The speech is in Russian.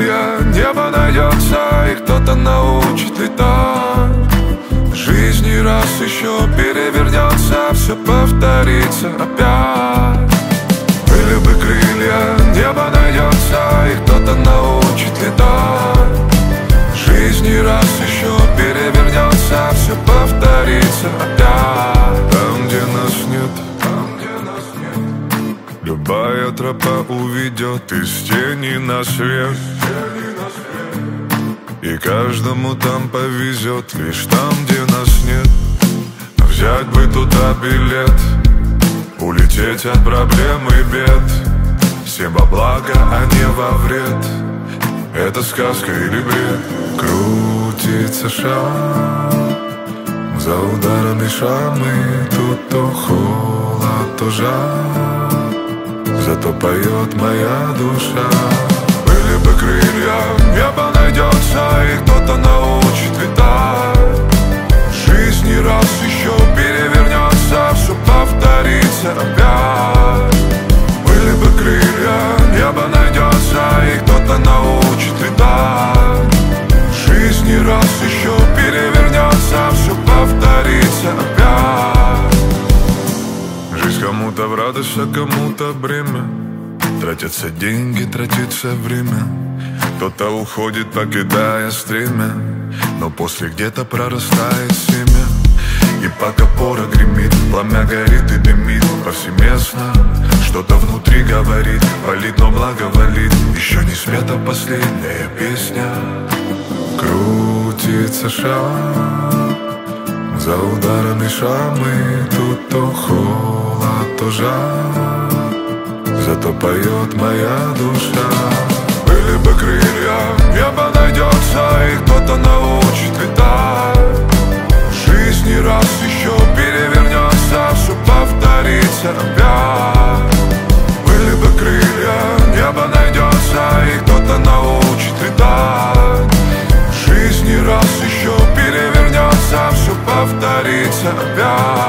крылья, небо найдется, и кто-то научит летать. Жизнь не раз еще перевернется, все повторится опять. Были бы крылья, небо найдется, и кто-то научит летать. Жизнь не раз еще перевернется, все повторится опять. Там, где нас нет, любая тропа уведет из тени на свет. И каждому там повезет, лишь там, где нас нет. Взять бы туда билет, улететь от проблем и бед. Всем во благо, а не во вред. Это сказка или бред? Крутится шар, за ударами шрамы. Тут то холод, то жар, зато поет моя душа. Были бы крылья, небо найдется, и кто-то научит летать. Жизнь не раз еще перевернется, все повторится опять. Были бы крылья, небо найдется, и кто-то научит летать. Жизнь не раз еще перевернется, все повторится опять. Жизнь кому-то в радость, а кому-то бремя. Тратятся деньги, тратится время. Кто-то уходит, покидая стремя, но после где-то прорастает семя. И пока пора гремит, пламя горит и дымит повсеместно. Что-то внутри говорит, палит, но благоволит. Еще не спета последняя песня. Крутится шар, за ударами шрамы. Тут то холод, то жар, зато поет моя душа. Были бы крылья, небо найдется, и кто-то научит летать. Жизнь не раз еще перевернется, все повторится опять. Были бы крылья, небо найдется, и кто-то научит летать. Жизнь не раз еще перевернется, все повторится опять.